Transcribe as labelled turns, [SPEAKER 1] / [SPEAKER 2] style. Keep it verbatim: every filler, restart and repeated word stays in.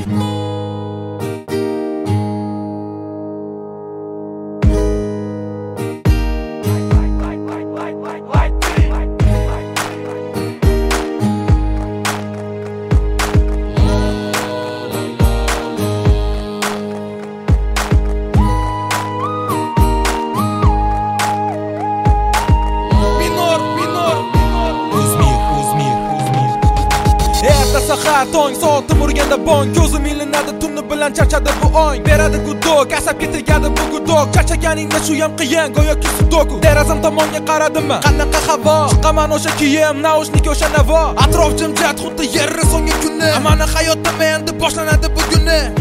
[SPEAKER 1] Sahar tong soatim urganda bong ko'zim ilinadi tunni bilan charchadi bu ong beradi gudok asab ketegadi bu gudok charchaganingda shu ham qiyin go'yoki sudoku derazam tomonga qaradimmi qanaqa havo chiqaman o'sha kiyim naushnik o'sha navo atrof jimjit xuddi yerri so'nggi kuni amana hayotim endi boshlanadi buguni